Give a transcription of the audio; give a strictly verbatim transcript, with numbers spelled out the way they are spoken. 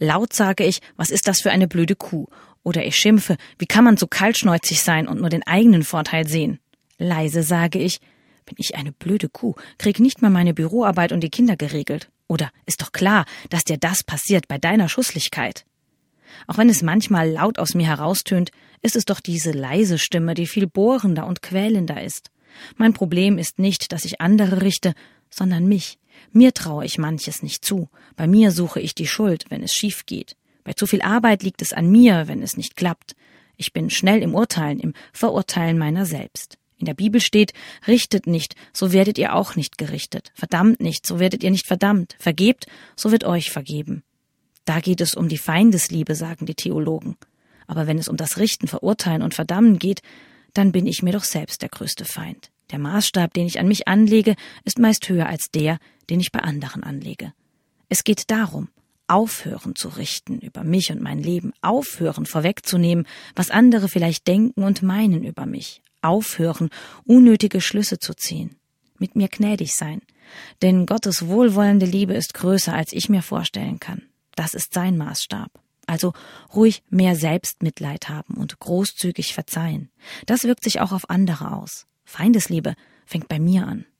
Laut sage ich, was ist das für eine blöde Kuh? Oder ich schimpfe, wie kann man so kaltschnäuzig sein und nur den eigenen Vorteil sehen? Leise sage ich, bin ich eine blöde Kuh, krieg nicht mal meine Büroarbeit und die Kinder geregelt. Oder ist doch klar, dass dir das passiert bei deiner Schusslichkeit. Auch wenn es manchmal laut aus mir heraustönt, ist es doch diese leise Stimme, die viel bohrender und quälender ist. Mein Problem ist nicht, dass ich andere richte, sondern mich. Mir traue ich manches nicht zu. Bei mir suche ich die Schuld, wenn es schief geht. Bei zu viel Arbeit liegt es an mir, wenn es nicht klappt. Ich bin schnell im Urteilen, im Verurteilen meiner selbst. In der Bibel steht, richtet nicht, so werdet ihr auch nicht gerichtet. Verdammt nicht, so werdet ihr nicht verdammt. Vergebt, so wird euch vergeben. Da geht es um die Feindesliebe, sagen die Theologen. Aber wenn es um das Richten, Verurteilen und Verdammen geht, dann bin ich mir doch selbst der größte Feind. Der Maßstab, den ich an mich anlege, ist meist höher als der, den ich bei anderen anlege. Es geht darum, aufhören zu richten über mich und mein Leben, aufhören vorwegzunehmen, was andere vielleicht denken und meinen über mich, aufhören, unnötige Schlüsse zu ziehen, mit mir gnädig sein, denn Gottes wohlwollende Liebe ist größer, als ich mir vorstellen kann. Das ist sein Maßstab. Also ruhig mehr Selbstmitleid haben und großzügig verzeihen. Das wirkt sich auch auf andere aus. Feindesliebe fängt bei mir an.